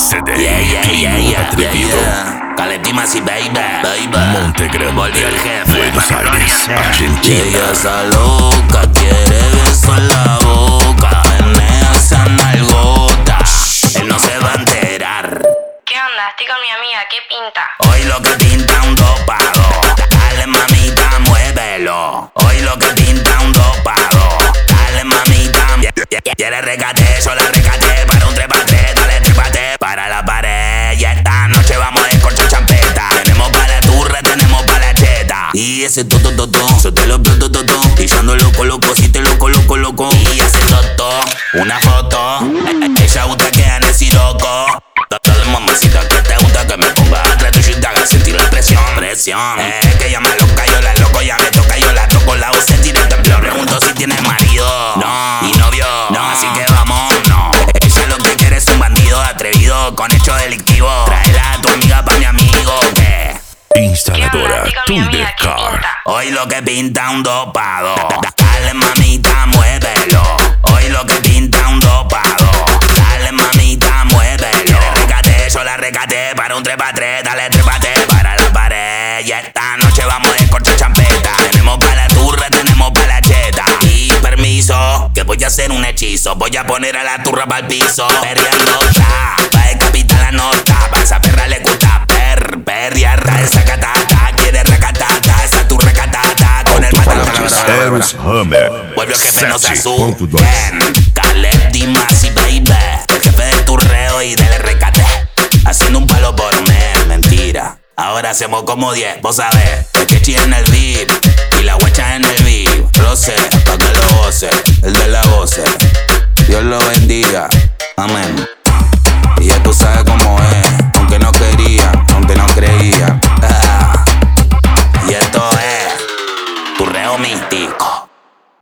SD, atrevido. Caletima y baby. Montegrande, Volvió el jefe. Buenos Aires, Y Argentina. ella esa loca, quiere beso en la boca, menea esa nalgota. Él no se va a enterar. ¿Qué onda? Estoy con mi amiga, ¿qué pinta? Hoy lo que pinta un dopado. Dale mamita, muévelo. Hoy lo que pinta un dopado. Dale mamita, quiere recate, yo la recate. Para un trepate, dale trepate. Para la pared, y esta noche vamos a descorchar champeta. Tenemos para la turra, tenemos para la cheta. Y ese toto, yo te lo toto. Y yo ando loco, si te loco. Y ese toto, una foto. Ella gusta que ande si loco. Dale mamacita que te gusta que me ponga atrás tuyo y te haga sentir la presión. Que ella me loca, yo la loco, ya me toca, yo la toco, la hago sentir el temblor. Pregunto si tiene marido, no, y novio, no, así que vamos, no. Ella lo que quiere es un bandido atrevido con hechos delictivos. Tráela a tu amiga pa' mi amigo, que Instaladora ¿Qué onda? Estoy con mi amiga, ¿qué Thundercar. pinta? hoy lo que pinta un dopado. Dale mamita, muévelo. Hoy lo que pinta un dopado. Dale mamita, muévelo. Quiere recate, yo la recate. Para un trepatre, dale trepate. Para la pared, y esta noche vamos a descorchar champeta. Tenemos para la turra, tenemos para la cheta. Y permiso, que voy a hacer un hechizo. Voy a poner a la turra pa'l piso. Perreando está, va a decapitar la nota. Pa' esa perra le gusta perrear. Esa catata, quiere recatata. Esa turra catata, con el Eros Hammer. Vuelve el jefe, no se 7.2. asusten. Caleb, Dimas y baby. El jefe del turreo y del recate. Haciendo un palo por mes, mentira. Ahora hacemos como 10, vos sabés. El que chilla en el beat y la guacha en el beat. Roce, pa' que lo goce, el de la voce. Dios lo bendiga, amén. Y ya tú sabes cómo es, aunque no quería, aunque no creía. Y esto es Turreo Místico.